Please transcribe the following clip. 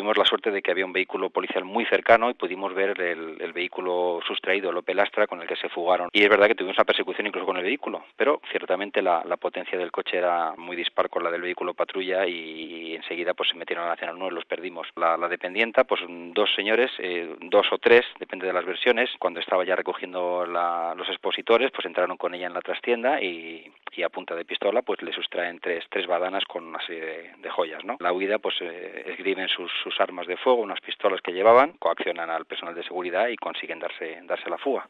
tuvimos la suerte de que había un vehículo policial muy cercano y pudimos ver el vehículo sustraído, el Opel Astra, con el que se fugaron. Y es verdad que tuvimos una persecución incluso con el vehículo, pero ciertamente la potencia del coche era muy dispar con la del vehículo patrulla y enseguida pues se metieron a la Nacional 9 y los perdimos. La dependienta, pues dos señores, dos o tres, depende de las versiones, cuando estaba ya recogiendo los expositores, pues entraron con ella en la trastienda y a punta de pistola pues le sustraen tres badanas con una serie de joyas, ¿no? La huida pues esgrimen sus armas de fuego, unas pistolas que llevaban, coaccionan al personal de seguridad y consiguen darse la fuga.